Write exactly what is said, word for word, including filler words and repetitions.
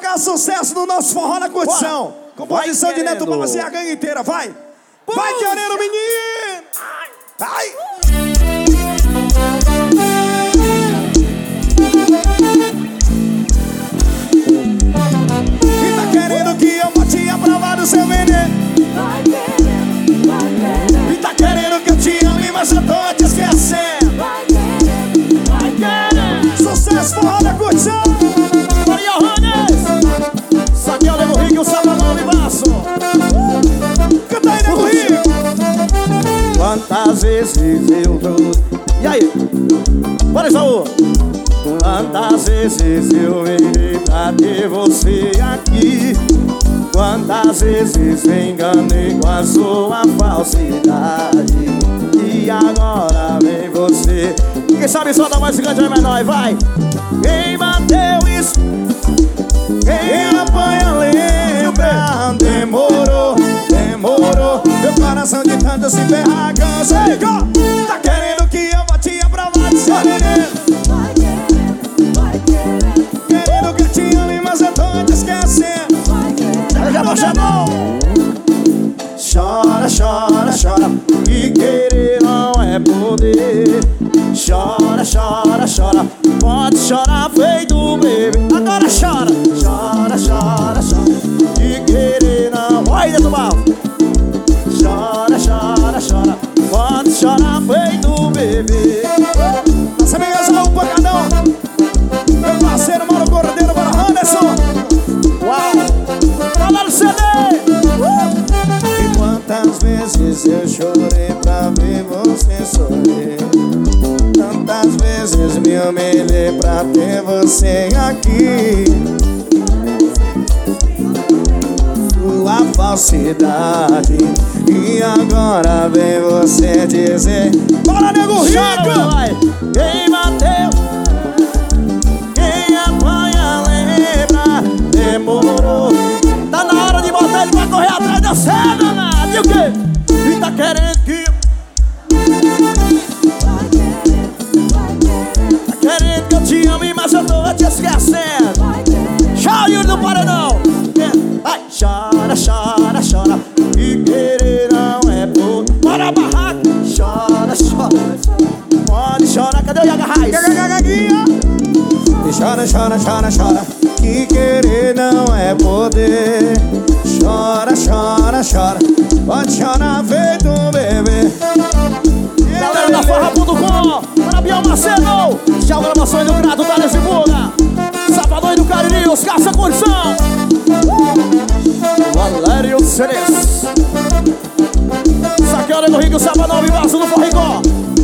maior sucesso do nosso Forró na Curtição. Composição de Neto Barros e a gangue inteira, vai! Puxa. Vai querendo, menino! Ai! E tá querendo que eu bote a prova do seu veneno? Vai querendo, vai querendo. E tá querendo que eu te ame, mas eu tô te esquecendo. Vai querendo, vai querendo. Sucesso, Forró na Curtição! Maria Johannes! Saquel, Nego Rico e o Sabanão e Baço. Canta aí, Nego Rico! Quantas vezes eu tô... E aí? Bora, Isaú! Quantas vezes eu virei pra ter você aqui? Quantas vezes me enganei com a sua falsidade? E agora vem você. Quem sabe solta mais gigante é menor, vai! Quem bateu isso? Quem apanha lembra? Demorou, demorou. Meu coração de tanto se ferrar cansei. Tá querendo que eu bote a prova do seu veneno? Vai querendo, vai querendo. Querendo que eu te ame, mas eu tô te esquecendo. Vai querendo. Já baixa a mão. Chora, chora, chora. E querer não é poder. Chora, chora, chora. Pode chorar feito um bebê. Agora chora. Chora, chora, chora. E querer não. Olha aí, do mal. Chora, chora, chora. Pode chorar feito um bebê. Nossa amiga Isaú Pancadão. Meu parceiro Mauro Cordeiro para Anderson. Uau! Fala no C D! E quantas vezes eu chorei pra ver você sorrir? Tantas vezes me humilhei pra ter você aqui. Sua falsidade. E agora vem você dizer: bora, Nego Rico! Vai. Quem bateu? Quem apanha lembra? Demorou. Tá na hora de botar ele pra correr atrás da cena, danado. E o quê? E tá querendo que... Vai querendo, vai querendo. Tá querendo que eu te ame, mas eu tô te esquecendo. Vai querendo. Chora, Yuri, não para não. Vai, chora, chora, chora. E querer não é por... Bora, barraca. Chora, chora. Pode chorar, cadê o Yaga Raiz? E chora, chora, chora, chora. Que querer não é poder. Chora, chora, chora. Pode chorar feito um bebê. Galera da Farra ponto com, para Biel Macedo, Tchau Gravações do Grado, Thales e Buga, Salvador e do Cariri, os Caça Condição, Valério Ceres, Saqueira do Rio, Salvador e Vaso do Forricó.